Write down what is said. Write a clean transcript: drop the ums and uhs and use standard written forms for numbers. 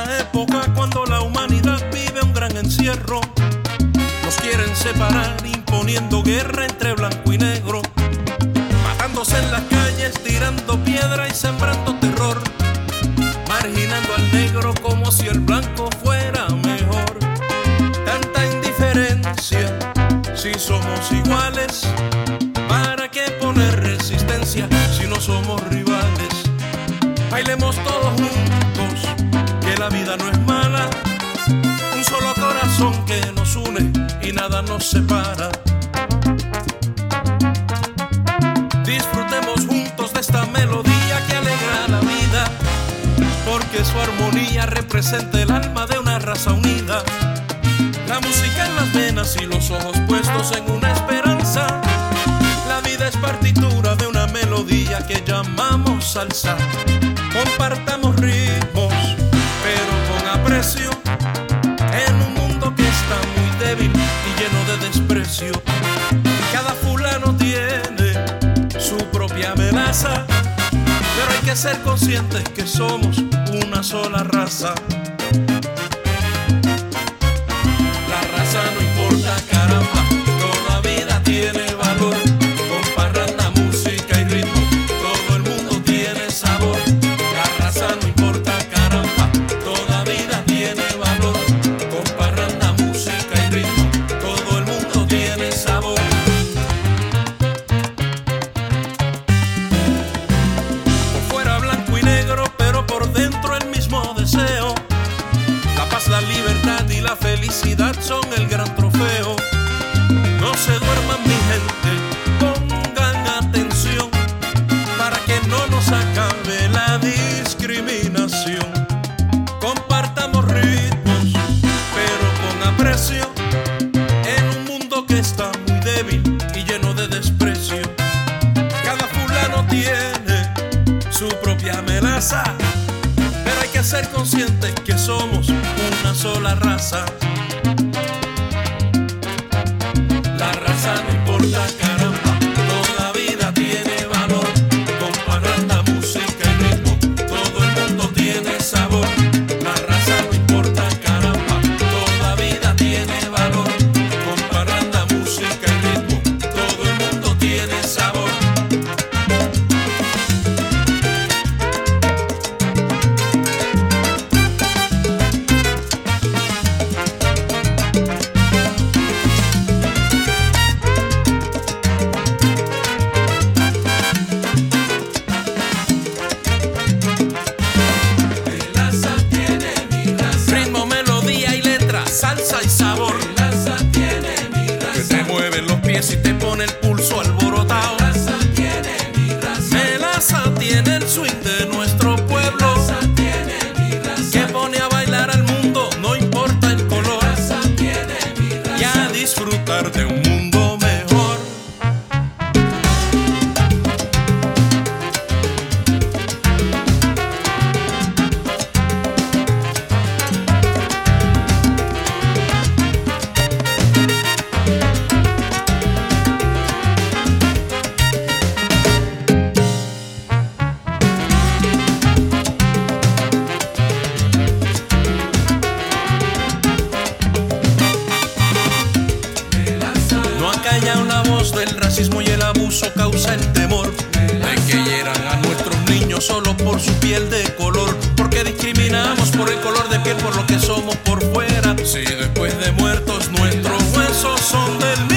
esta época cuando la humanidad vive un gran encierro. Nos quieren separar imponiendo guerra entre blanco y negro, matándose en las calles, tirando piedra y sembrando terror, marginando al negro como si el blanco fuera mejor. Tanta indiferencia, si somos iguales, ¿para qué poner resistencia si no somos rivales? Bailemos todos juntos, que la vida no es mala, un solo corazón que nos une y nada nos separa. Disfrutemos juntos de esta melodía que alegra la vida, porque su armonía representa el alma de una raza unida. La música en las venas y los ojos puestos en una esperanza. La vida es partitura de una melodía que llamamos salsa. Compartamos ritmos, pero con aprecio, en un mundo que está muy débil y lleno de desprecio. Cada fulano tiene su propia melaza, pero hay que ser conscientes que somos una sola raza. La raza no importa, caramba, toda vida tiene valor. Con parranda, música y ritmo, todo el mundo tiene sabor. La raza no importa, caramba, toda vida tiene valor. Con parranda, música y ritmo, todo el mundo tiene sabor. Por fuera blanco y negro, pero por dentro el mismo deseo. La paz, la libertad y la felicidad son el gran trofeo. No se duerman, mi gente, pongan atención, para que no nos acabe la discriminación. Compartamos ritmos, pero con aprecio, en un mundo que está muy débil y lleno de desprecio. Cada fulano tiene su propia melaza, pero hay que ser conscientes que somos una sola raza. La raza no importa, caramba, toda vida tiene valor. Con parranda, música y ritmo, todo el mundo tiene sabor. La raza no importa, caramba, toda vida tiene valor. Con parranda, música y ritmo, todo el mundo tiene sabor. Salsa y sabor, Melaza tiene mi raza, que te mueven los pies y te pone el pulso alborotado. Melaza tiene mi raza, Melaza tiene el swing de nuestro pueblo, Melaza tiene mi raza, que pone a bailar al mundo, no importa el color, Melaza tiene mi raza, y a disfrutar de un mundo mejor. No acallan la voz del racismo y el abuso causa el temor de que hieran a nuestros niños solo por su piel de color. Porque discriminamos por el color de piel, por lo que somos por fuera, si después de muertos nuestros huesos son del mismo